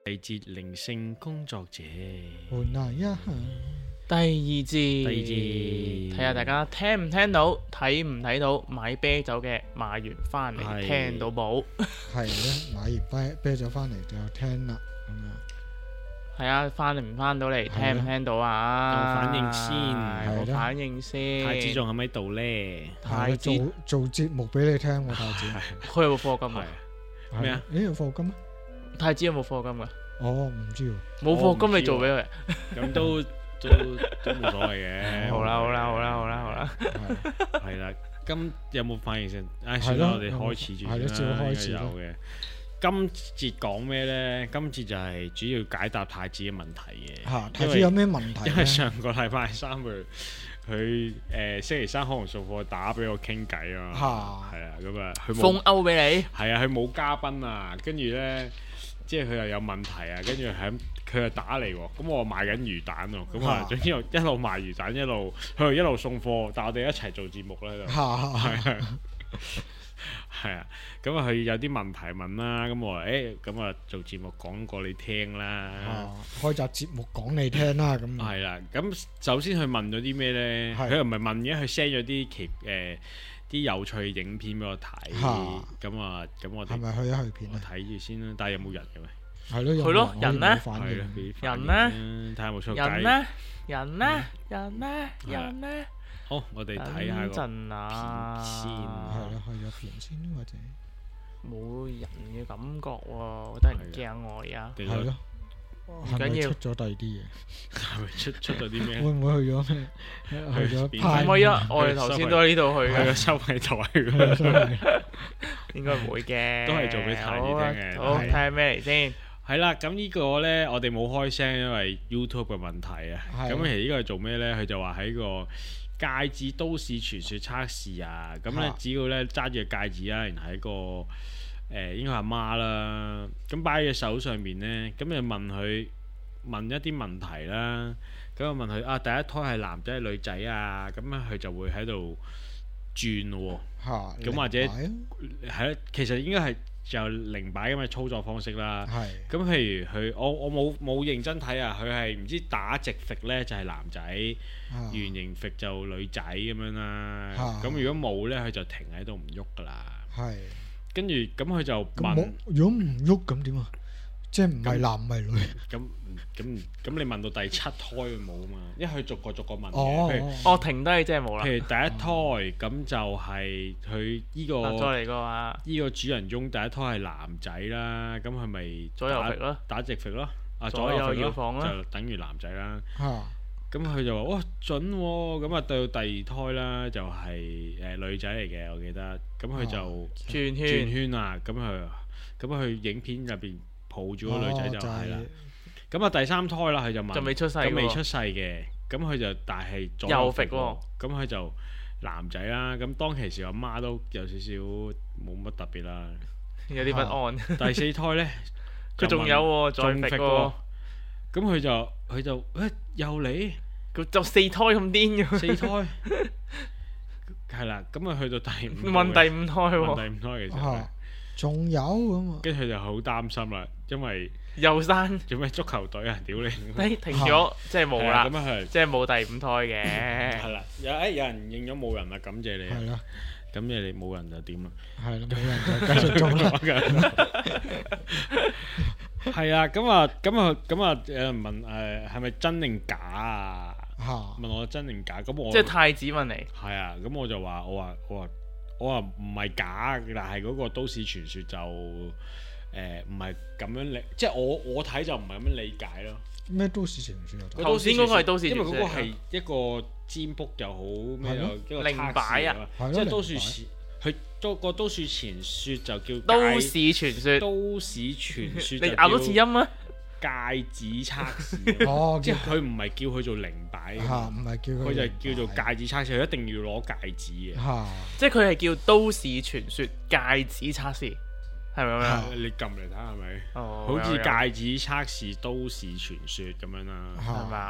嚟自靈性工作者。 換下一下。 第二節，睇下大家聽唔聽到，睇唔睇到買啤酒嘅買完翻嚟係聽到冇？ 係咧，買完啤酒翻嚟就聽啦，咁樣。 係啊，翻唔翻到嚟， 係聽唔聽到啊？ 有反應先有係啦反應先。 太子仲喺咪度咧？ 太子做節目俾你聽喎，太子。 佢有冇課金係啊？ 咩啊？ 咦，有課金咩？ 太子有冇課金噶？ 哦，唔知喎。 冇課金你做俾佢。 咁都冇所謂嘅。 好啦， 係啦，今有冇反應先？唉，算係咯啦，我哋開始住先啦。 係咯照開始應該有嘅。今節講咩咧？今節就係主要解答太子嘅問題嘅。 嚇，太子有咩問題咧？ 因為上個禮拜三佢星期三可能送貨打俾我傾偈啊嘛。 嚇。 係啊，咁啊，佢封冇歐俾你。 係啊，佢冇嘉賓啊，跟住咧，即係佢又有問題啊，跟住佢又打嚟喎，咁我賣緊魚蛋喎，咁啊，總之又一路賣魚蛋佢又一路送貨，但我哋一齊做節目咧就係啊，咁啊佢有啲問題問啦，咁我話咁啊做節目講過你聽啦， 開集節目講你聽啦，咁。 係啦，咁首先佢問咗啲咩咧？ 係佢又唔係問嘅，佢 send 咗啲有趣嘅影片俾我睇，咁我哋係咪去一去片我啊？ 睇住先啦，但係有冇人嘅咩？ 係咯， 係咯人呢反係啦應。 俾反應人呢先睇下有冇出街。 人呢？ 好，我哋睇下個等陣啊， 片先係咯，去咗片先或者。 冇人嘅感覺喎，得人驚我而家。 係係咯。係咪緊要出咗第二啲嘢？ 係咪出咗啲咩？ 會唔會去咗咩？去咗邊派唔係啊，我哋頭先都喺呢度去嘅， 去個收費台， 應該唔會嘅。 都係做俾太子聽嘅好， 係睇下咩嚟先。 係啦。咁呢個呢，我哋冇開聲，因為 YouTube 嘅問題啊。 係咁其實呢個係做咩呢？佢就話喺個戒指都市傳說測試啊。咁呢，只要呢揸住個戒指啦，然後喺個應該係阿媽啦，咁擺喺隻手上面呢，咁就問一啲問題啦。咁就問佢啊，第一胎係男仔係女仔啊？咁咧佢就會喺度轉咯喎。咁或者係咯，其實應該係就零擺咁嘅操作方式啦。 係。 咁譬如我冇認真睇啊，佢係唔知打直揈呢就係男仔，圓形揈就女仔咁樣啦。咁如果冇呢，佢就停喺度唔喐噶啦。 係。 跟住咁佢就問： 如果唔喐咁點啊？即係唔係男唔係女？ 咁你問到第七胎佢冇啊嘛？因為佢逐個問哦嘅。 哦，停低即係冇啦。 譬如第一胎咁就係佢依個再嚟個話， 依個主人翁第一胎係男仔啦，咁係咪左右揈咯？ 打直揈咯？啊， 左右搖晃啦， 就等於男仔啦。 嚇！ 咁佢就話：哇，準喎！咁啊，到第二胎啦，就係女仔嚟嘅，我記得。咁佢就轉圈啊！咁佢影片入邊抱住個女仔就係啦。咁啊，第三胎啦，佢就問： 就未出世喎， 咁未出世嘅。咁佢就但係左右揈喎。咁佢就男仔啦。咁當其時阿媽都有少少冇乜特別啦， 有啲不安。 第四胎咧， 佢仲有喎，再揈喎。 咁佢就又嚟， 佢就四胎咁癲嘅。 四胎係啦，咁啊去到第五， 問第五胎喎， 問第五胎嘅時候咧， 仲有咁啊， 跟住佢就好擔心啦，因為又生做咩足球隊啊？屌你！ 停咗，即係冇啦， 咁啊係， 即係冇第五胎嘅。 係啦，有人認咗冇人啦，感謝你。 係啦， 咁你冇人就點啦？ 係啦，冇人就繼續做啦。 係啊，咁啊，有人問係咪真定假啊？問我真定假？咁我即係太子問你。 係啊，咁我就話我話唔係假，但係嗰個都市傳說就唔係咁樣理，即係我睇就唔係咁樣理解咯。 咩都市傳說啊？ 頭先嗰個係都市傳說， 因為嗰個係一個占卜又好咩又一個靈擺啊， 即係都市佢個都市傳說就叫都市傳說。 都市傳說你咬到字音啊？ 戒指測試哦， 即係佢唔係叫佢做靈擺， 唔係叫佢就叫做戒指測試，佢一定要攞戒指嘅。 即係佢係叫都市傳說戒指測試，係咪咁樣？ 你撳嚟睇下係咪？ 哦， 好似戒指測試都市傳說咁樣啦， 係嘛？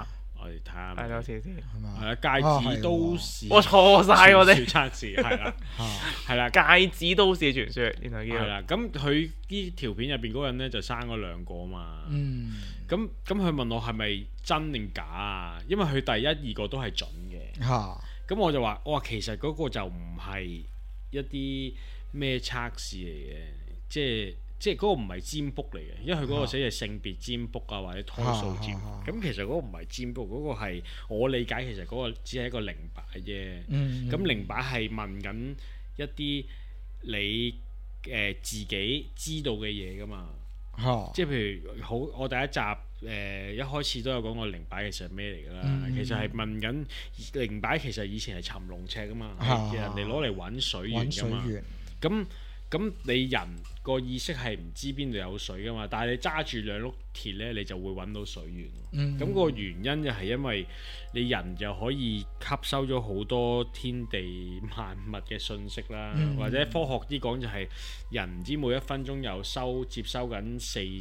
我哋睇下。 係多次先。 係嘛？ 係啊，戒指都市。 我錯晒我哋。 測試係啦，係啦， 戒指都市傳說，原來叫。 係啦，咁佢呢條片入邊嗰個人咧就生咗兩個啊嘛。咁佢問我係咪真定假啊？因為佢第一二個都係準嘅。咁我就話：我話其實嗰個就唔係一啲咩測試嚟嘅，即係嗰個唔係占卜嚟嘅，因為佢嗰個寫係性別占卜啊，或者胎數占卜。咁其實嗰個唔係占卜，嗰個係我理解其實嗰個只係一個靈擺啫。咁靈擺係問緊一啲你自己知道嘅嘢噶嘛。即係譬如我第一集一開始都有講過靈擺其實係咩嚟㗎啦。其實係問緊靈擺其實以前係尋龍尺㗎嘛，係人哋攞嚟揾水源㗎嘛。咁你人個意識係唔知邊度有水㗎嘛，但係你揸住兩碌鐵咧，你就會揾到水源。咁個原因就係因為你人就可以吸收咗好多天地萬物嘅信息啦，或者科學啲講就係人唔知每一分鐘有接收緊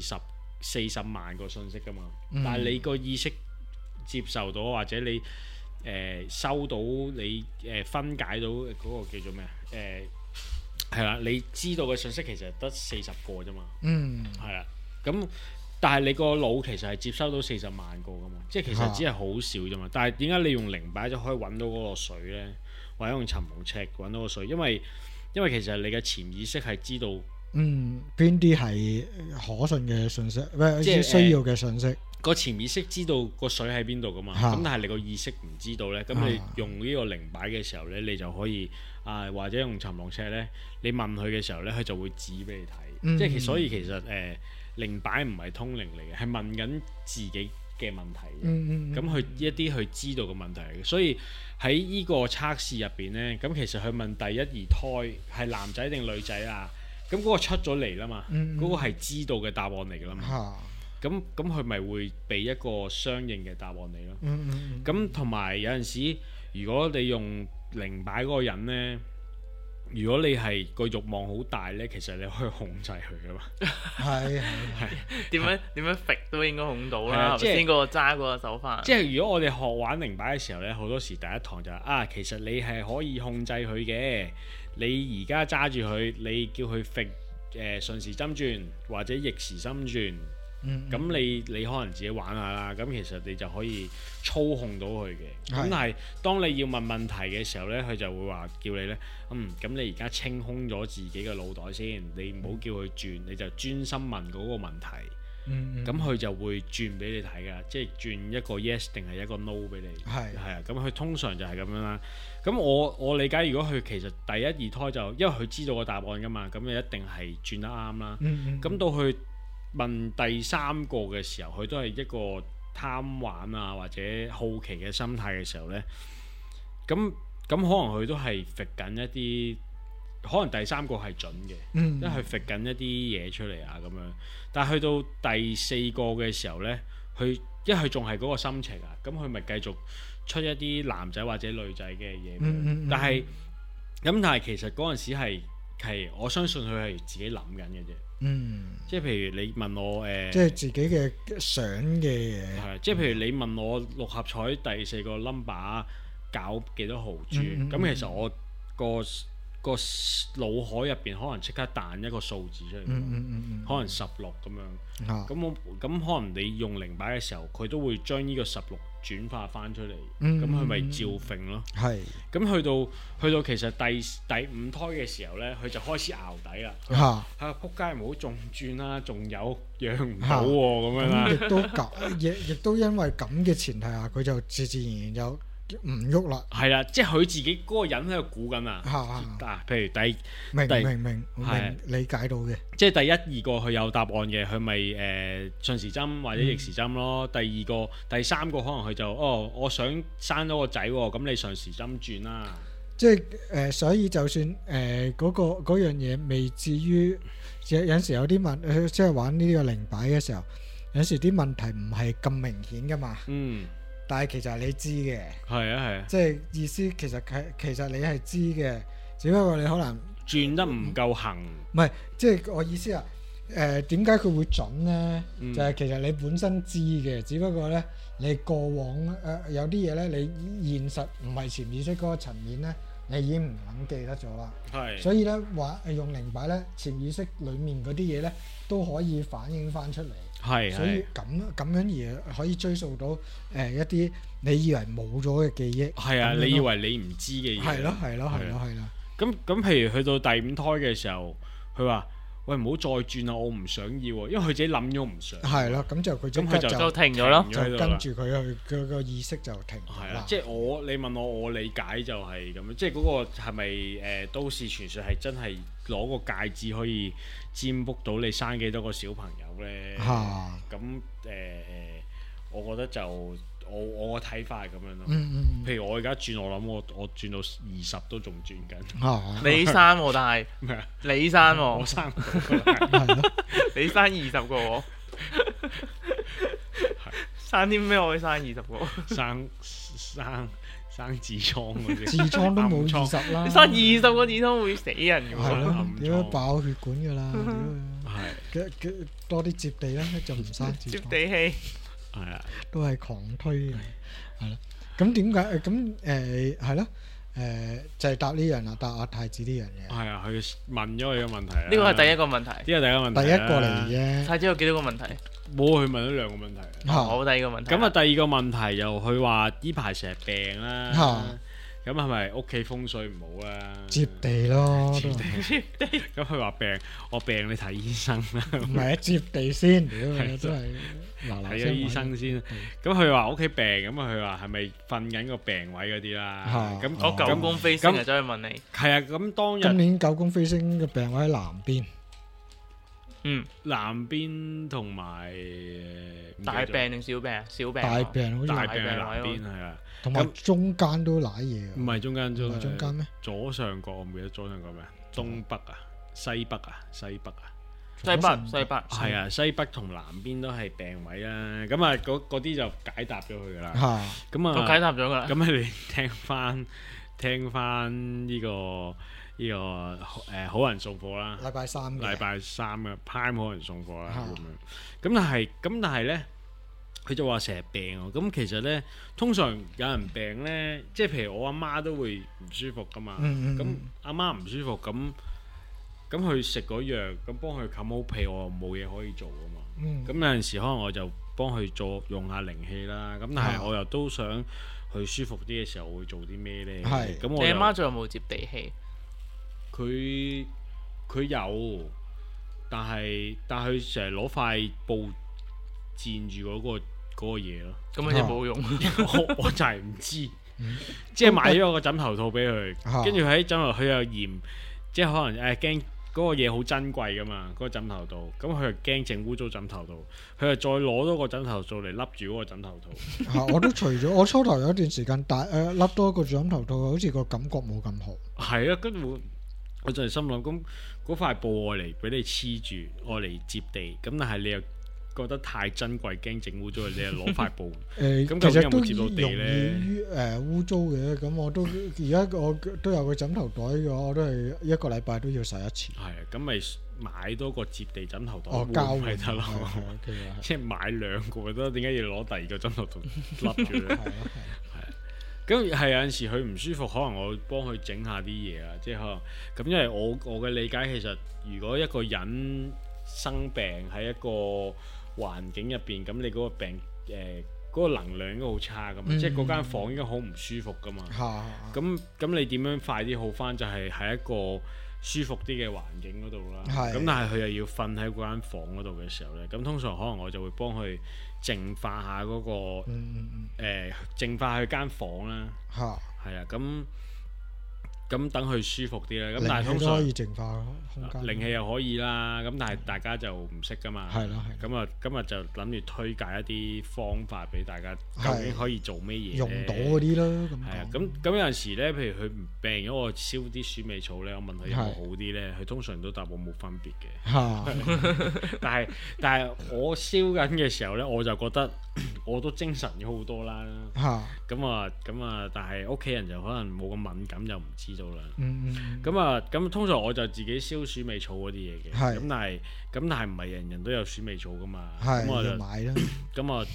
40萬個信息㗎嘛。但係你個意識接受到或者你收到你分解到嗰個叫做咩係啦，你知道嘅信息其實得40個啫嘛。係啦，咁但係你個腦其實係接收到40萬個噶嘛，即係其實只係好少啫嘛。但係點解你用靈擺就可以揾到嗰個水呢？或者用尋龍尺揾到個水？因為其實你嘅潛意識係知道邊啲係可信嘅信息，即係需要嘅信息。 個潛意識知道個水喺邊度噶嘛，咁但係你個意識唔知道呢。咁你用呢個靈擺嘅時候呢，你就可以或者用尋龍尺呢，你問佢嘅時候呢，佢就會指俾你睇。即係所以其實靈擺唔係通靈嚟嘅，係問緊自己嘅問題。咁佢一啲佢知道嘅問題嚟嘅，所以喺呢個測試入邊呢，咁其實佢問第一二胎係男仔定女仔啊？咁嗰個出咗嚟啦嘛，嗰個係知道嘅答案嚟㗎啦嘛。咁佢咪會俾一個相應嘅答案你咯。咁同埋有陣時，如果你用靈擺嗰個人呢，如果你係個慾望好大呢，其實你可以控制佢噶嘛。係點樣揈都應該控到啦。頭先嗰個揸嗰個手法。即係如果我哋學玩靈擺嘅時候呢，好多時第一堂就係其實你係可以控制佢嘅。你而家揸住佢，你叫佢揈順時針轉或者逆時針轉。咁你可能自己玩下啦，咁其實你就可以操控到佢嘅。咁但係當你要問問題嘅時候呢，佢就會話叫你呢：咁你而家清空咗自己嘅腦袋先，你唔好叫佢轉，你就專心問嗰個問題。咁佢就會轉俾你睇㗎，即係轉一個 yes 定係一個 no 俾你。係啊，咁佢通常就係咁樣啦。咁我理解，如果佢其實第一二胎就因為佢知道個答案㗎嘛，咁就一定係轉得啱啦。咁到佢問第三個嘅時候，佢都係一個貪玩啊或者好奇嘅心態嘅時候呢。咁可能佢都係揈緊一啲，可能第三個係準嘅，因為佢揈緊一啲嘢出嚟啊咁樣。但係去到第四個嘅時候呢，因為佢仲係嗰個心情啊，咁佢咪繼續出一啲男仔或者女仔嘅嘢。但係其實嗰陣時係我相信佢係自己諗緊嘅啫。即係譬如你問我即係自己嘅想嘅嘢。 係，即係譬如你問我六合彩第4個 number 搞幾多豪注，咁其實我個腦海入邊可能即刻彈一個數字出嚟，可能16咁樣。咁可能你用靈擺嘅時候，佢都會將呢個16轉化翻出嚟，咁佢咪照揈咯。係。咁去到其實第5胎嘅時候呢，佢就開始淆底啦。撲街唔好仲轉啦，仲有養唔到喎咁樣啦。 亦都因為咁嘅前提下，佢就自然就唔喐啦。係啦， 即係佢自己嗰個人喺度估緊啊。譬如明理解到嘅。 即係第一二個佢有答案嘅，佢咪順時針或者逆時針咯。第三個可能佢就我想生咗個仔喎，咁你順時針轉啦。 即係所以就算嗰樣嘢未至於有時有啲即係玩呢個靈擺嘅時候，有時啲問題唔係咁明顯噶嘛。但係其實你知嘅，係啊，即係意思其實你係知嘅，只不過你可能轉得唔夠行。 唔係，即係我意思啊。點解佢會準呢？就係其實你本身知嘅，只不過呢， 你過往有啲嘢咧，你現實唔係潛意識嗰個層面咧，你已經唔撚記得咗啦。 係。 所以咧話用靈擺咧，潛意識裡面嗰啲嘢咧都可以反映翻出嚟。 係。 所以咁樣而可以追溯到一啲你以為冇咗嘅記憶。 係啊，你以為你唔知嘅嘢。 係咯。 咁譬如去到第五胎嘅時候，佢話：喂，唔好再轉啦，我唔想要啊，因為佢自己諗咗唔想。 係咯，咁就佢就停咗咯， 就跟住佢佢個意識就停咗啦。 即係你問我理解就係咁樣，即係嗰個係咪都市傳說係真係攞個戒指可以占卜到你生幾多個小朋友咧？咁我覺得就我個睇法係咁樣咯。譬如我而家轉，我諗我轉到20都仲轉緊。 你生喎，但係咩啊？ 你生喎， 我生唔到。 係咯， 你生20個喎。生啲咩可以生20個？生痔瘡嗰啲。 痔瘡都冇20啦。 你生20個痔瘡會死人㗎喎。 係咯，點樣爆血管㗎啦？ 係。 多啲接地啦，就唔生痔瘡。 接地氣。 係啊， 都係狂推嘅，係咯。咁點解咁係咯？就係答呢樣啦，答阿太子呢樣嘢。 係啊，佢問咗佢嘅問題啦。 呢個係第一個問題。 呢個第一個問題。 第一個嚟嘅。 太子有幾多個問題？ 冇，佢問咗2個問題。 好，第二個問題。 咁啊，第二個問題又佢話呢排成日病啦。咁係咪屋企風水唔好啊？ 接地咯， 接地。咁佢話病，我病你睇醫生啦。 唔係啊，接地先，屌真係嗱睇咗醫生先。咁佢話屋企病，咁啊佢話係咪瞓緊個病位嗰啲啦？咁我九宮飛星就走去問你。 係啊，咁當日今年九宮飛星嘅病位喺南邊。 南邊同埋大病定小病啊？小病。 大病好似大病係南邊係啊。 同埋中間都瀨嘢。 唔係中間， 唔係中間咩？ 左上角我唔記得左上角咩？東北啊，西北啊，西北啊。 西北。 係啊，西北同南邊都係病位啦。咁啊，嗰啲就解答咗佢噶啦。咁啊， 都解答咗噶啦。 咁你聽翻呢個好人送貨啦。禮拜三嘅 Prime 好人送貨啦咁樣。咁但係咧，佢就話成日病喎。咁其實咧，通常有人病咧，即係譬如我阿媽都會唔舒服噶嘛。咁阿媽唔舒服咁佢食嗰藥，咁幫佢冚好被，我冇嘢可以做噶嘛。咁有陣時可能我就幫佢用下靈氣啦。咁但係我又都想佢舒服啲嘅時候，會做啲咩咧？咁我你阿媽仲有冇接地氣？ 佢有，但係佢成日攞塊布墊住嗰個嘢咯。 咁佢就冇用。 我就係唔知，即係買咗個枕頭套俾佢，跟住喺枕頭佢又嫌，即係可能驚嗰個嘢好珍貴噶嘛，嗰個枕頭套，咁佢又驚整污糟枕頭套，佢又再攞多個枕頭套嚟笠住嗰個枕頭套。 我都除咗，我初頭有一段時間笠多個枕頭套，好似個感覺冇咁好。 係啊，跟住我就係心諗，咁嗰塊布愛嚟俾你黐住，愛嚟接地，咁但係你又覺得太珍貴，驚整污糟，你又攞塊布。咁其實都有冇接到地容易污糟嘅。咁我都而家我都有個枕頭袋嘅話，我都係一個禮拜都要洗一次。 係啊，咁咪買多個接地枕頭袋膠咪得咯。即係買2個得，點解要攞第2個枕頭套笠住咧？咁係有陣時佢唔舒服，可能我會幫佢整下啲嘢啊，即係可能咁，因為我嘅理解其實，如果一個人生病喺一個環境入邊，咁你嗰個病嗰個能量應該好差噶嘛，即係嗰間房應該好唔舒服噶嘛。咁你點樣快啲好翻？就係喺一個舒服啲嘅環境嗰度啦。咁但係佢又要瞓喺嗰間房嗰度嘅時候咧，咁通常可能我就會幫佢淨化下嗰個淨化佢間房啦。係啊，咁等佢舒服啲啦。咁但係通常可以淨化空間， 靈氣又可以啦。咁但係大家就唔識噶嘛。係咯。咁啊，今日就諗住推介一啲方法俾大家，究竟可以做咩嘢？ 用到嗰啲咯。 係啊。咁有陣時咧，譬如佢病咗，我燒啲鼠尾草咧，我問佢有冇好啲咧，佢通常都答我冇分別嘅。但係我燒緊嘅時候咧，我就覺得我都精神咗好多啦。咁啊，但係屋企人就可能冇咁敏感，就唔知道啦。咁通常我就自己燒鼠尾草嗰啲嘢嘅。咁但係唔係人人都有鼠尾草噶嘛。咁我就買啦。咁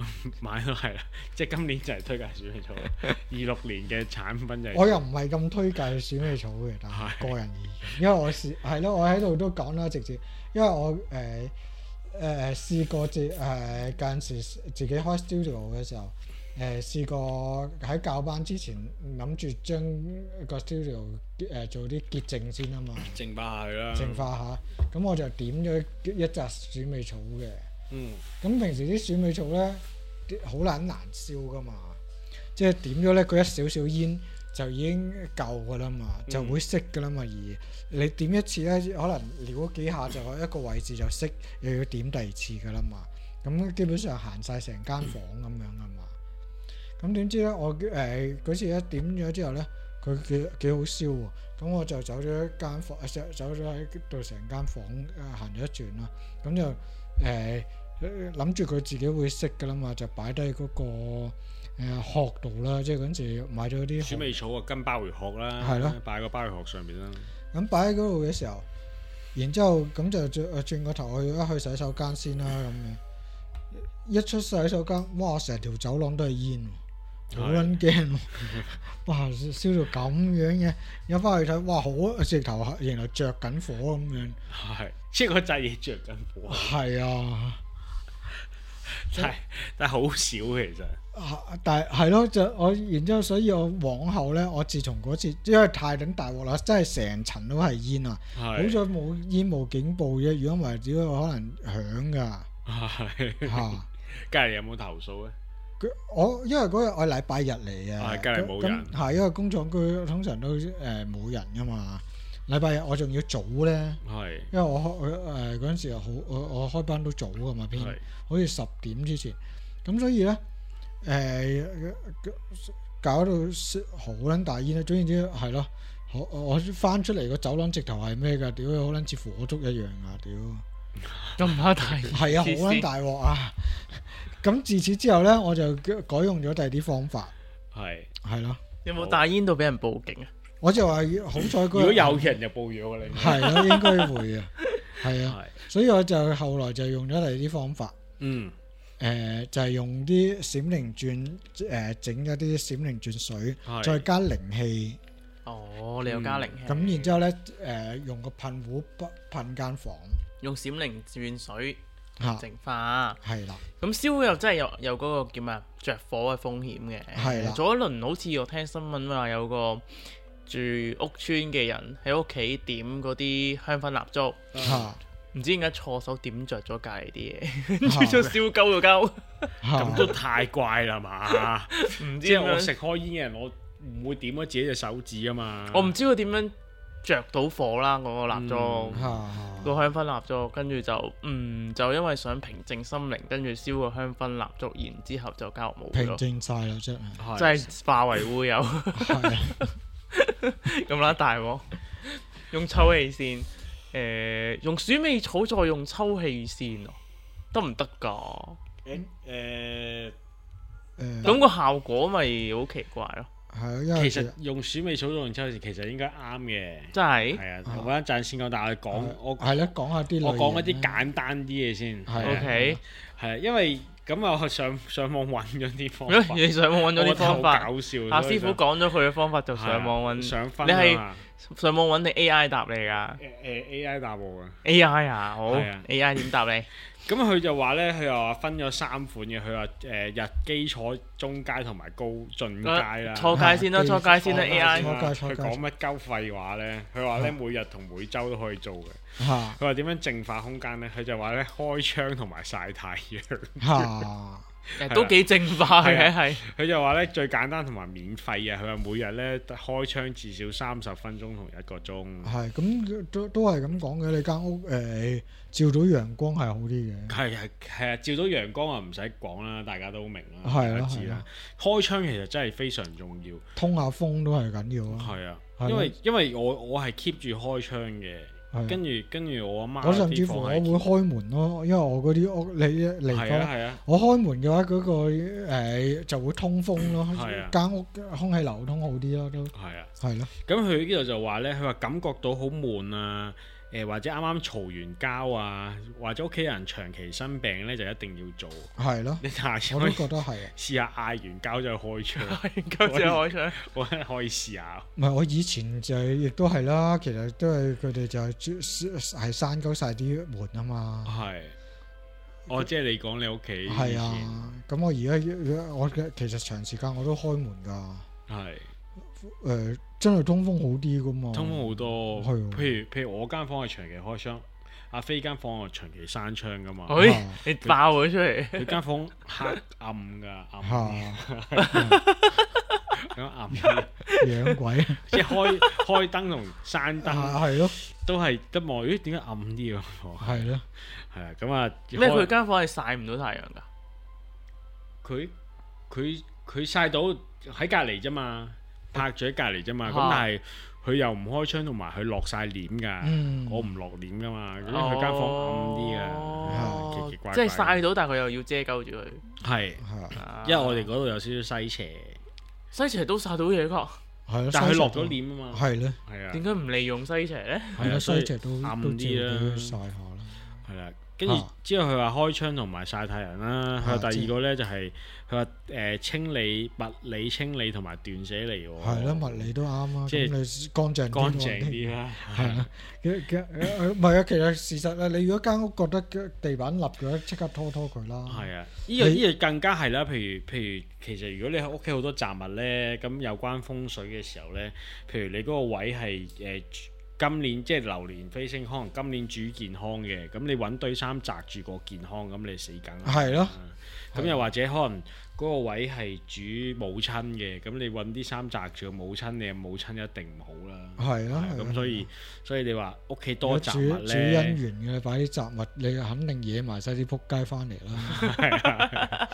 買都係啦，即係今年就係推介鼠尾草，26年嘅產品就係。 我又唔係咁推介鼠尾草嘅，但係個人意見，因為我係咯，我喺度都講啦，直接，因為我試過近時自己開 studio 嘅時候，試過喺教班之前諗住將個 studio 做啲潔淨先啊嘛， 淨化下佢啦， 淨化下，咁我就點咗一紮鼠尾草嘅。咁平時啲鼠尾草咧好難燒噶嘛，即係點咗咧佢一少少煙就已經夠噶啦嘛，就會熄噶啦嘛。而你點一次咧，可能撩幾下就一個位置就熄，又要點第二次噶啦嘛。咁基本上行晒成間房咁樣啊嘛。咁點知咧我嗰次一點咗之後咧，佢幾好燒喎。咁我就走咗一間房，走咗喺度成間房行咗一轉啦。咁就諗住佢自己會熄噶啦嘛，就擺低嗰個殼度啦，即係嗰陣時買咗啲鼠尾草啊，跟鮑魚殼啦， 係咯， 擺個鮑魚殼上面啦。 咁擺喺嗰度嘅時候，然之後咁就轉個頭去洗手間先啦。咁樣一出洗手間，哇！成條走廊都係煙喎，好撚驚喎！哇！燒到咁樣嘅，一翻去睇，哇！好直頭原來着緊火咁樣。 係，即係個掣嘢着緊火。係啊。 但係好少其實， 但係係咯，就我然之後，所以我往後咧，我自從嗰次，因為太頂大鑊啦，真係成層都係煙啊！好彩冇煙霧警報啫，如果唔係，只會可能響㗎。係嚇， 隔離有冇投訴咧？ 因為嗰日我係禮拜日嚟啊， 隔離冇人。 係因為工廠區通常都冇人㗎嘛。禮拜日我仲要早咧，因為我開嗰陣時我開班都早㗎嘛，偏好似10點之前，咁所以咧搞到好撚大煙啦。總言之係咯，我翻出嚟個走廊直頭係咩㗎？屌好撚似火燭一樣啊！屌咁蝦大係啊，好撚大鑊啊！咁自此之後咧，我就改用咗第二啲方法，係咯。 有冇帶煙到俾人報警啊？ 我就話好彩嗰日， 如果有人就報咗你。 係咯，應該會啊，係啊，所以我就後來就用咗第二啲方法，就係用啲閃靈鑽整咗啲閃靈鑽水，再加靈氣。 哦，你有加靈氣。 咁然之後咧，用個噴壺噴間房， 用閃靈鑽水淨化。 係啦。 咁燒又真係有嗰個叫咩着火嘅風險嘅。係啦。早一輪好似我聽新聞話有個住屋村嘅人喺屋企點嗰啲香薰蠟燭，唔知點解錯手點着咗隔離啲嘢，跟住就燒鳩個鳩， 咁都太怪啦嘛！ 唔知即係我食開煙嘅人，我唔會點咗自己隻手指啊嘛！ 我唔知佢點樣着到火啦，嗰個蠟燭，個香薰蠟燭，跟住就因為想平靜心靈，跟住燒個香薰蠟燭，然之後就交冇咗， 平靜晒啦， 真係化為烏有。咁啦，大鑊用抽氣扇，用鼠尾草再用抽氣扇得唔得㗎？咁個效果咪好奇怪咯。 係啊， 其實用鼠尾草再用抽氣扇其實應該啱嘅。 真係。係啊，我一陣先講，但係我係咯，講下啲我講一啲簡單啲嘢先。 OK。 係啊，因為。咁我上網揾咗啲方法， 你上網揾咗啲方法， 好搞笑。 阿師傅講咗佢嘅方法就上網揾，你係上網揾定 AI 答你㗎 ？AI 答我㗎。 AI 啊，好。AI 點答你？ 咁佢就話咧，佢又話分咗3款嘅，佢話日基礎、中階同埋高進階啦。 初階先啦，初階先啦 AI。 佢講乜鳩廢話咧？佢話咧每日同每週都可以做嘅。佢話點樣淨化空間咧？佢就話咧開窗同埋曬太陽。 都幾淨化嘅係。 佢就話咧最簡單同埋免費啊！佢話每日咧開窗至少30分鐘同1個鐘。 係咁都係咁講嘅。你間屋照到陽光係好啲嘅。係啊，照到陽光啊唔使講啦，大家都明啦， 大家知啦。開窗其實真係非常重要， 通下風都係緊要啊。 係啊，因為我係 keep 住開窗嘅。跟住我阿媽， 我甚至乎我會開門咯，因為我嗰啲屋你嚟講，我開門嘅話嗰個就會通風咯，間屋空氣流通好啲咯，都係咯。 咁佢呢度就話咧，佢話感覺到好悶啊， 或者啱啱嘈完交啊，或者屋企人長期生病咧，就一定要做。 係咯， 你下次我都覺得係。 試下嗌完交就開槍， 嗌完交就開槍， 我覺得可以試下。 唔係我以前就亦都係啦，其實都係佢哋就係閂鳩晒啲門啊嘛。 係。即係你講你屋企。 係啊，咁我而家我其實長時間我都開門㗎。係。真係通風好啲㗎嘛。 通風好多。 係。 譬如我間房係長期開窗，阿飛間房係長期閂窗㗎嘛。 你爆咗出嚟。 佢間房黑暗㗎，暗。咁暗養鬼。 即係開燈同閂燈。 係咯。 都係得望，咦？點解暗啲啊？ 係咯。 係啊，咁啊。 咩？佢間房係曬唔到太陽㗎？ 佢曬到喺隔離啫嘛，拍住喺隔離啫嘛。咁但係佢又唔開窗，同埋佢落晒簾㗎。我唔落簾㗎嘛，因為佢間房暗啲啊，奇奇怪怪。 即係曬到，但係佢又要遮鳩住佢。 係，因為我哋嗰度有少少西斜。 西斜都曬到嘢㗎。 係， 但係佢落咗簾啊嘛。 係咧。 係啊。點解唔利用西斜咧？ 係啊，西斜都暗啲啦， 曬下啦。 係啦。跟住之後佢話開窗同埋曬太陽啦。佢話第二個咧就係佢話清理物理清理同埋斷捨離喎。 係啦，物理都啱啊。 即係你乾淨啲啦。 係啊，唔係啊，其實事實啊，你如果間屋覺得地板立嘅，即刻拖佢啦。 係啊，呢個更加係啦。譬如其實如果你喺屋企好多雜物咧，咁有關風水嘅時候咧，譬如你嗰個位係今年即係流年飛星，可能今年主健康嘅，咁你揾對衫擲住個健康，咁你死梗。 係咯。 咁又或者可能嗰個位係主母親嘅，咁你揾啲衫擲住個母親，你嘅母親一定唔好啦。 係咯。 咁所以你話屋企多雜物咧， 主姻緣嘅，擺啲雜物，你肯定惹埋晒啲仆街翻嚟啦。 係啊。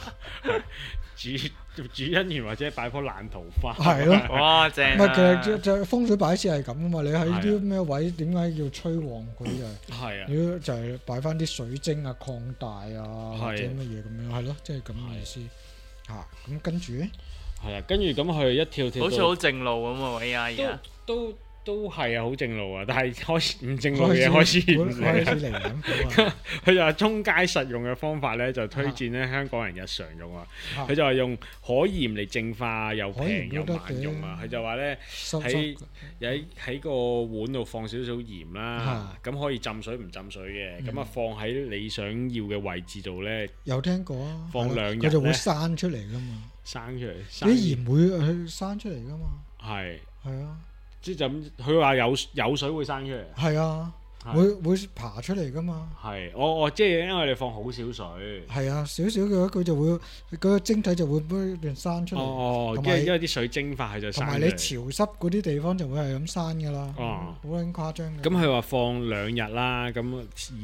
主姻緣或者擺棵爛桃花。 係咯。 哇，正。 唔係，其實就風水擺設係咁噶嘛，你喺啲咩位點解要催旺佢就係。你就係擺翻啲水晶啊、擴大啊或者乜嘢咁樣，係咯，即係咁嘅意思。咁跟住咧。係啊，跟住咁佢一跳好似好正路咁啊！喂，阿爺。 都係啊，好正路啊，但係開始唔正路嘅開始嚟。佢就話中階實用嘅方法咧，就推薦咧香港人日常用啊。佢就話用海鹽嚟淨化，又平又萬用啊。佢就話咧喺個碗度放少少鹽啦，咁可以浸水唔浸水嘅，咁啊放喺你想要嘅位置度咧。有聽過啊？放2日咧，佢就會生出嚟噶嘛。生出嚟，啲鹽會生出嚟噶嘛。係啊。即係咁，佢話有水會生出嚟。係啊，會爬出嚟噶嘛。係，我即係因為你放好少水。係啊，少少嘅話，佢就會個晶體就會變生出嚟。因為啲水蒸發佢就生。同埋你潮濕嗰啲地方就會係咁生噶啦。好撚誇張嘅。咁佢話放2日啦，咁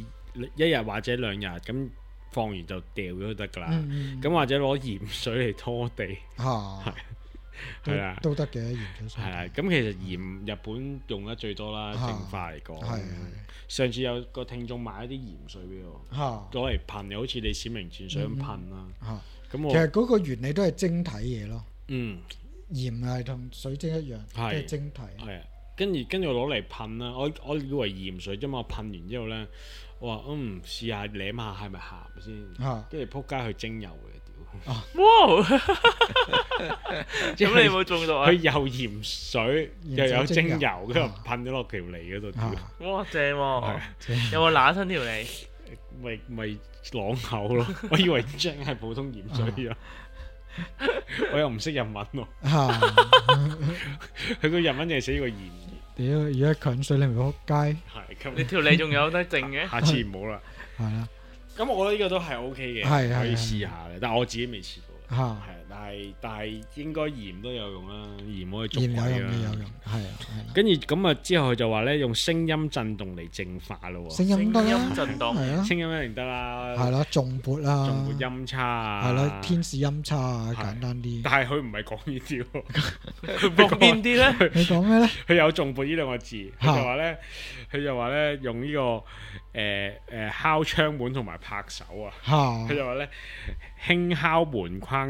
1日或者2日，咁放完就掉咗都得噶啦。咁或者攞鹽水嚟拖地。係。係啦，都得嘅鹽水。係啊，咁其實鹽日本用得最多啦，淨化嚟講。係。上次有個聽眾買一啲鹽水俾我，攞嚟噴，又好似你閃靈泉水咁噴啦。咁其實嗰個原理都係晶體嘢咯。鹽係同水晶一樣，即係晶體。係啊，跟住我攞嚟噴啦。我以為鹽水啫嘛，噴完之後咧，我話試下舐下係咪鹹先。跟住撲街去蒸油嘅。哇！咁你有冇中到啊？佢又鹽水又有精油，跟住噴咗落條脷嗰度。哇，正喎！有冇揦親條脷？咪啷口咯！我以為精係普通鹽水啊！我又唔識日文喎。佢個日文淨係寫個鹽。屌！而家近水你咪撲街。係。你條脷仲有得剩嘅？下次唔好啦。係啊。咁我覺得呢個都係 OK 嘅，可以試下嘅。但係我自己未試過。係，但係應該鹽都有用啦，鹽可以捉鬼啦。有用，係啊。跟住咁啊，之後佢就話咧，用聲音震動嚟淨化咯。聲音震動係啊，聲音一定得啦。係啦，重撥啦，重撥音叉啊，係啦，天使音叉啊，簡單啲。但係佢唔係講呢啲喎，佢講邊啲咧？你講咩咧？佢有重撥呢兩個字，佢就話咧，用呢個敲窗門同埋拍手啊。佢就話咧，輕敲門框窗框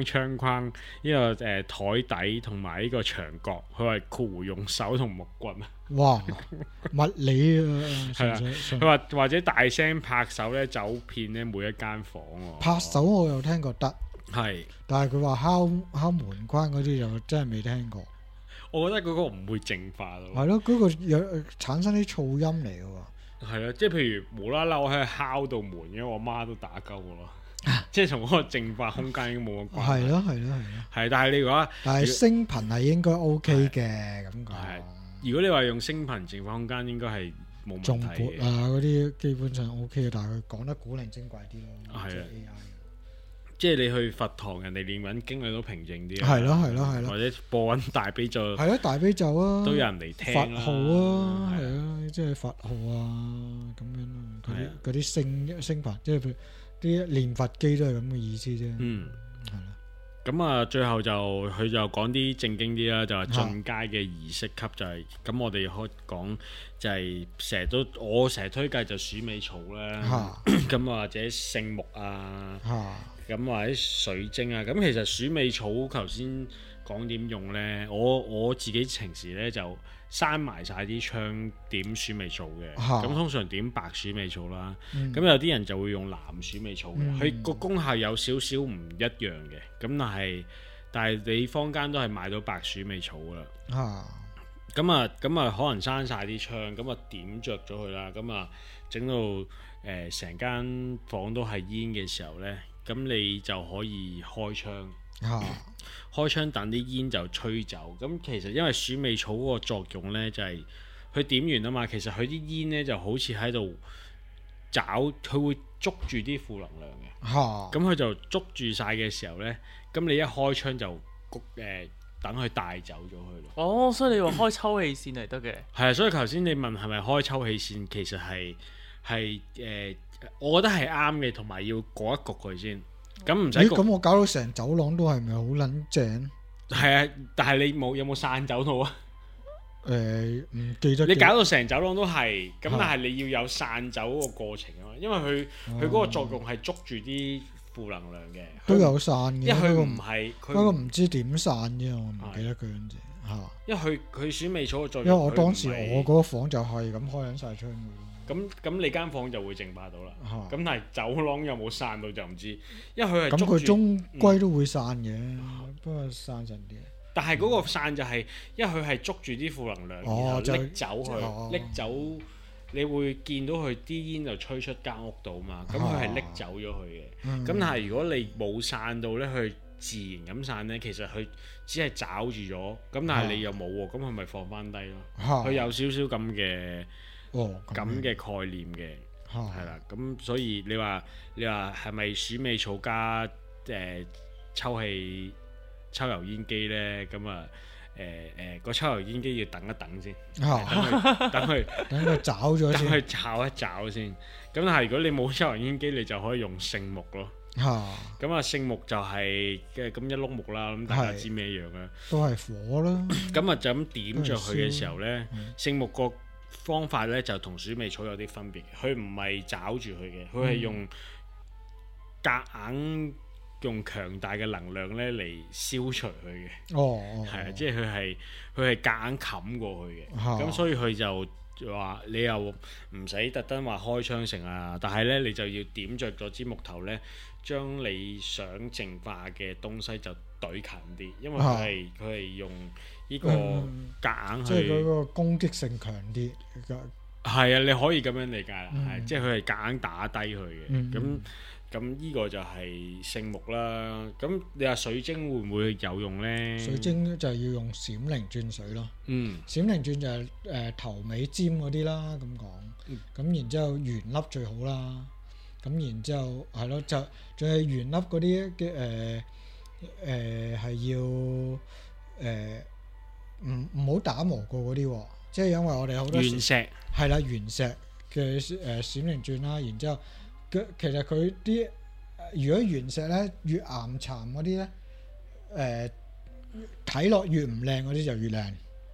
框呢個台底同埋呢個牆角，佢話括弧用手同木棍。 哇！物理啊， 係啊，佢話或者大聲拍手咧，走遍咧每一間房喎。 拍手我有聽過得， 係，但係佢話敲門關嗰啲就真係未聽過。 我覺得嗰個唔會淨化咯。 係咯，嗰個有產生啲噪音嚟嘅喎。 係啊，即係譬如無啦啦我喺度敲到門，因為我媽都打鳩我咯。即係同嗰個淨化空間已經冇乜關係。係咯。係，但係你話，但係聲頻係應該 OK 嘅咁講。如果你話用聲頻淨化空間，應該係冇問題嘅。重撥啊嗰啲基本上 OK 嘅，但係佢講得古靈精怪啲咯。 係啊。即係你去佛堂，人哋念緊經，你都平靜啲。 係咯。或者播緊大悲咒。 係咯，大悲咒啊。 都有人嚟聽佛號啊，係啊，即係佛號啊，咁樣咯。嗰啲聲頻，即係譬如啲念佛機都係咁嘅意思啫。 嗯，係啦。咁啊，最後佢就講啲正經啲啦，就係進階嘅儀式級就係咁。我哋可以講就係我成日推介就鼠尾草啦，咁或者聖木啊。咁或者水晶啊，咁其實鼠尾草頭先講點用呢？我自己平時呢就閂埋晒啲窗點鼠尾草嘅，咁通常點白鼠尾草啦，咁有啲人就會用藍鼠尾草嘅，佢個功效有少少唔一樣嘅，咁但係你坊間都係買到白鼠尾草噶啦，咁啊可能閂晒啲窗，咁啊點着咗佢啦，咁啊整到成間房都係煙嘅時候呢。咁你就可以開窗，開窗等啲煙就吹走。咁其實因為鼠尾草嗰個作用呢，就係佢點完啊嘛，其實佢啲煙呢就好似喺度佢會捉住啲負能量嘅。咁佢就捉住晒嘅時候呢，咁你一開窗就等佢帶走咗佢咯。 哦，所以你話開抽氣扇係得嘅。 係啊，所以頭先你問係咪開抽氣扇，其實係我覺得係啱嘅，同埋要焗一焗佢先。咁唔使焗。 咁我搞到成走廊都係咪好撚正？ 係啊，但係你有冇散走到啊？ 唔記得。 你搞到成走廊都係，咁但係你要有散走嗰個過程啊嘛，因為佢嗰個作用係捉住啲負能量嘅。 都有散嘅。 因為佢唔係， 不過唔知點散啫，我唔記得佢樣子嚇。 因為佢鼠尾草嘅作用。 因為我當時我嗰個房就係咁開緊曬窗嘅。 咁你間房就會淨化到啦。咁但係走廊有冇散到就唔知，因為佢係咁佢終歸都會散嘅，不過散陣啲。 但係嗰個散就係，因為佢係捉住啲負能量，然後拎走佢，拎走，你會見到佢啲煙就吹出間屋度嘛。咁佢係拎走咗佢嘅。咁但係如果你冇散到呢，佢自然咁散呢，其實佢只係抓住咗。咁但係你又冇喎，咁佢咪放翻低咯。佢有少少咁嘅。咁嘅概念嘅，係啦，咁所以你話係咪鼠尾草加抽油煙機呢？咁啊個抽油煙機要等一等先，等佢找咗先， 等佢炒一炒先。咁但係如果你冇抽油煙機，你就可以用聖木咯。咁啊聖木就係咁一碌木啦，咁大家知咩樣啊？ 都係火啦。咁啊就咁點着佢嘅時候呢，聖木個方法咧就同鼠尾草有啲分別，佢唔係抓住佢嘅，佢係用夾硬用強大嘅能量咧嚟消除佢嘅。係啊，即係佢係夾硬冚過去嘅。咁所以佢就話你又唔使特登話開窗成啊，但係咧你就要點着咗支木頭咧，將你想淨化嘅東西就懟近啲，因為佢係用呢個夾硬去， 即係嗰個攻擊性強啲。 係啊，你可以咁樣理解啦，係即係佢係夾硬打低佢嘅。咁呢個就係聖木啦。咁你話水晶會唔會有用呢？ 水晶就係要用閃靈鑽水咯。閃靈鑽就係頭尾尖嗰啲啦，咁講。咁然之後圓粒最好啦。咁然之後係咯，就仲係圓粒嗰啲嘅係要唔好打磨過嗰啲喎，即係因為我哋好多原石係啦，原石嘅閃靈鑽啦，然之後其實佢啲如果原石咧越岩殘嗰啲咧，睇落越唔靚嗰啲就越靚，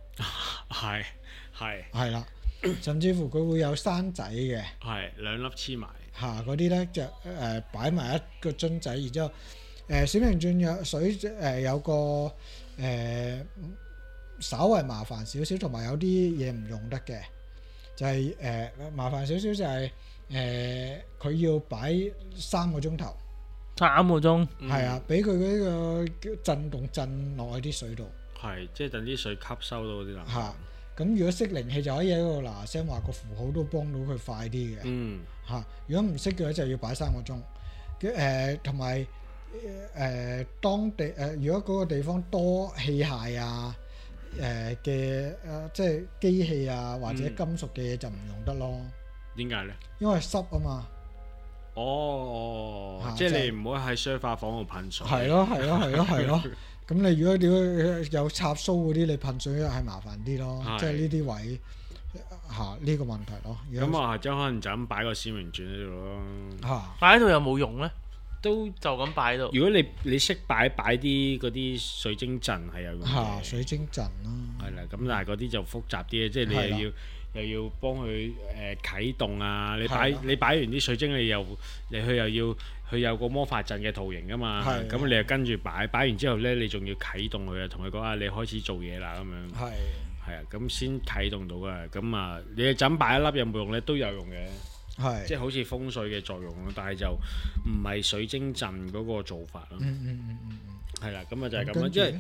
係啦，甚至乎佢會有山仔嘅， 係兩粒黐埋嗰啲咧就擺埋一個樽仔，然之後閃靈鑽有水有個稍為麻煩少少，同埋有啲嘢唔用得嘅，就係麻煩少少就係佢要擺3個鐘頭。 3個鐘， 係啊，俾佢嗰個震動震落去啲水度。 係，即係等啲水吸收到嗰啲能量。 嚇，咁如果識靈氣就可以喺嗰度嗱聲話個符號都幫到佢快啲嘅。嚇，如果唔識嘅話就要擺3個鐘。同埋當地如果嗰個地方多器械啊嘅即係機器啊或者金屬嘅嘢就唔用得咯。 點解咧？因為濕啊嘛。 即係你唔好喺梳化房度噴水。係咯。咁你如果有插蘇嗰啲，你噴水係麻煩啲咯。即係呢啲位呢個問題咯。 咁啊，即係可能就咁擺個閃靈鑽喺度咯。 擺喺度有冇用咧？都就咁擺喺度。 如果你識擺啲嗰啲水晶陣係有用嘅。 水晶陣咯。 係啦，咁但係嗰啲就複雜啲嘅，即係你又要幫佢啟動啊！你擺完啲水晶，佢有個魔法陣嘅圖形噶嘛，咁你又跟住擺完之後咧，你仲要啟動佢啊，同佢講啊，你開始做嘢啦咁樣。係啊，咁先啟動到噶。咁啊，你就咁擺一粒有冇用咧？都有用嘅，即係好似風水嘅作用咯，但係就唔係水晶陣嗰個做法咯。係啦，咁啊就係咁樣，即係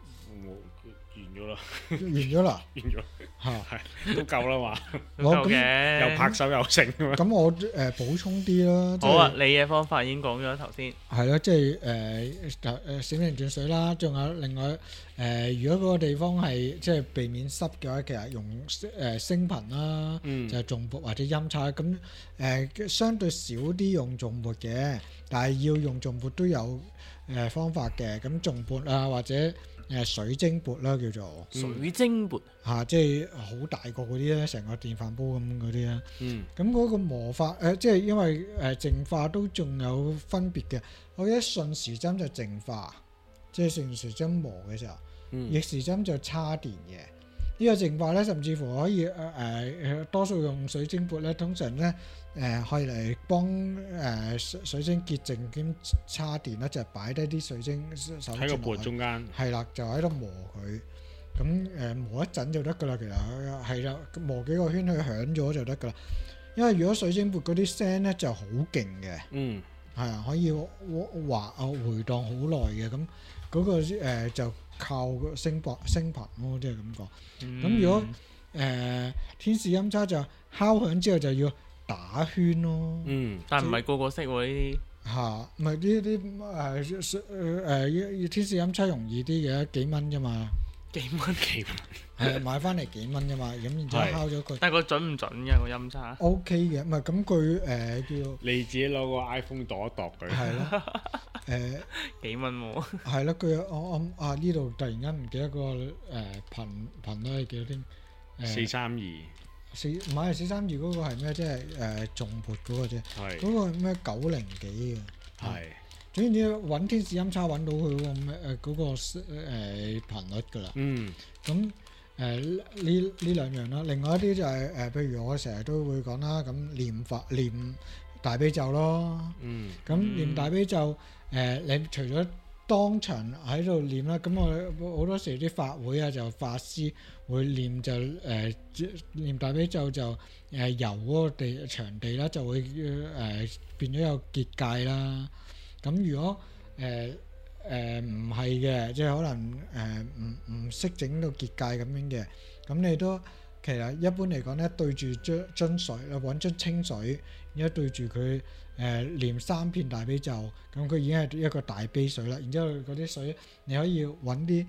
完咗啦，都夠啦嘛， 夠嘅， 又拍手又成咁我補充啲啦。 好啊，你嘅方法已經講咗頭先。 係咯，即係閃靈鑽水啦，仲有另外如果嗰個地方係即係避免濕嘅話，其實用聲頻啦，就係頌缽或者音叉咁相對少啲用頌缽嘅，但係要用頌缽都有方法嘅。咁頌缽啊或者水晶缽啦，叫做水晶缽即係好大個嗰啲咧，成個電飯煲咁嗰啲咧。咁嗰個魔法即係因為淨化都仲有分別嘅。我記得順時針就淨化，即係順時針磨嘅時候，逆時針就叉電嘅。呢個淨化咧，甚至乎可以多數用水晶缽咧，通常咧可以嚟幫水晶潔淨兼叉電咧，就係擺低啲水晶手喺個缽中間。 係啦，就喺度磨佢，咁磨一陣就得噶啦。其實係啦，磨幾個圈佢響咗就得噶啦。因為如果水晶缽嗰啲聲咧就好勁嘅，係啊，可以回盪好耐嘅。咁嗰個就靠個聲頻咯，即係咁講。咁如果天使音叉就敲響之後就要打圈咯。 但唔係個個識喎呢啲。 唔係呢啲天使音叉容易啲嘅，幾蚊啫嘛。 幾蚊？ 係買翻嚟幾蚊啫嘛，咁然之後敲咗佢。 但係個準唔準嘅個音叉 ？OK 嘅，唔係咁佢叫你自己攞個 iPhone 度一度佢。係咯， 幾蚊喎？ 係咯，佢我呢度突然間唔記得個頻率係幾多添 ？432。 唔係432嗰個係咩？即係頌缽嗰個啫。係。嗰個咩9零幾嘅？係。總之揾天使音叉揾到佢嗰個頻率㗎啦。咁呢兩樣啦，另外一啲就係譬如我成日都會講啦，咁念大悲咒咯。咁念大悲咒你除咗當場喺度念啦，咁我好多時啲法會啊就法師會念就念大悲咒就遊嗰個場地啦，就會變咗有結界啦。咁如果唔係嘅，即係可能唔識整到結界咁樣嘅，咁你都其實一般嚟講咧，對住樽水揾樽清水，然之後對住佢念3遍大悲咒，咁佢已經係一個大悲水啦。然之後嗰啲水你可以揾啲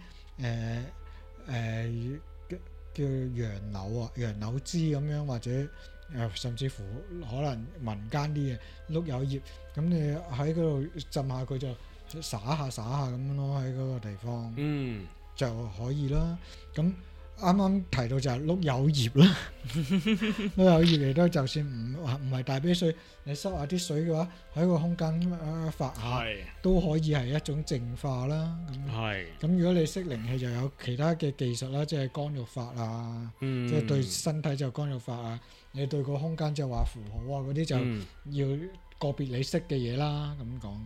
叫楊柳啊、楊柳枝咁樣，或者甚至乎可能民間啲嘅碌柚葉，咁你喺嗰度浸下佢就灑下咁樣咯，喺嗰個地方，就可以啦。咁啱啱提到就係碌柚葉啦，碌柚葉嚟都就算唔係大悲水，你收下啲水嘅話，喺個空間發下都可以係一種淨化啦。咁如果你識靈氣，就有其他嘅技術啦，即係干浴法啊，即係對身體就干浴法啊。你對個空間就話符號啊嗰啲就要個別你識嘅嘢啦，咁講。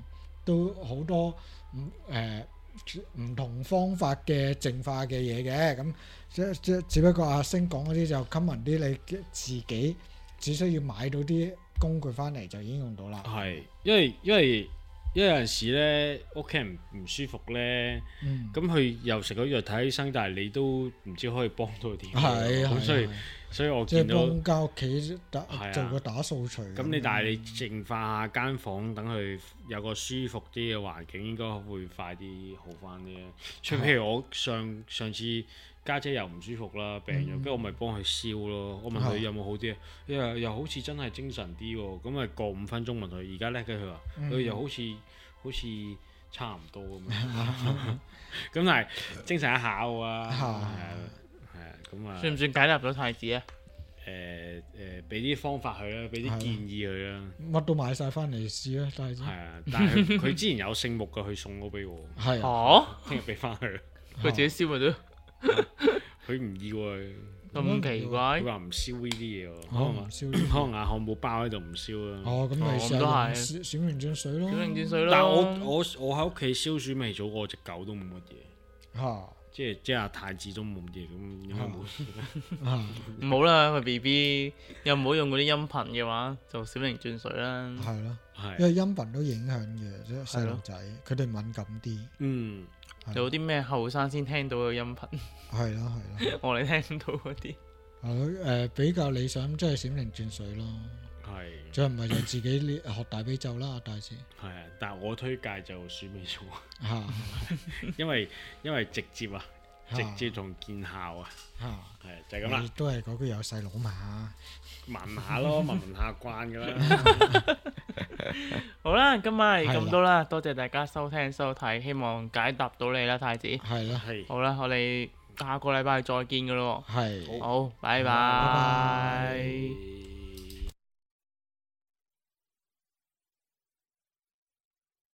都好多唔同方法嘅淨化嘅嘢嘅，咁只不過阿星講嗰啲就 common 啲，你自己只需要買到啲工具翻嚟就已經用到啦。 係，因為有陣時咧屋企人唔舒服咧，咁佢又食咗藥睇醫生，但係你都唔知可以幫到點。係咁所以我見到即係幫家屋企做個打掃除。 咁你但係你淨化下間房，等佢有個舒服啲嘅環境，應該會快啲好翻啲。譬如我上次家姐又唔舒服啦，病咗，跟住我咪幫佢燒咯。我問佢有冇好啲啊？又好似真係精神啲喎。咁咪過5分鐘問佢而家咧，跟住佢話佢又好似差唔多咁樣。咁但係精神一下喎係啊咁啊。 算唔算解答咗太子啊？ 俾啲方法佢啦，俾啲建議佢啦。 乜都買晒翻嚟試啦，太子。 係啊，但係佢之前有聖木㗎，佢送咗俾我。 係啊， 聽日俾翻佢。 佢自己燒咪得。 佢唔要啊！ 咁奇怪， 佢話唔燒呢啲嘢喎， 可能牙漢堡包喺度唔燒啦。 咁咪試下閃靈轉水咯。 但係我喺屋企燒鼠尾草，我隻狗都冇乜嘢。即係阿太子都冇嘢，咁應該冇事。 唔好啦，佢 BB 又唔好用嗰啲音頻嘅話，就閃靈轉水啦。 係咯，因為音頻都影響嘅，即係細路仔佢哋敏感啲。 有啲咩後生先聽到嘅音頻？ 係咯， 我哋聽到嗰啲。 比較理想即係閃靈轉水咯。 係。 再唔係就自己學大悲咒啦，大師。 係啊，但係我推介就鼠尾草。因為直接啊，直接同見效啊。係就係咁啦。 都係嗰句有細佬嘛。 聞下咯，聞下慣㗎啦。 好啦，今晚係咁多啦，多謝大家收聽收睇，希望解答到你啦，太子。 係啦， 好啦，我哋下個禮拜再見㗎咯。 係。 好，拜拜。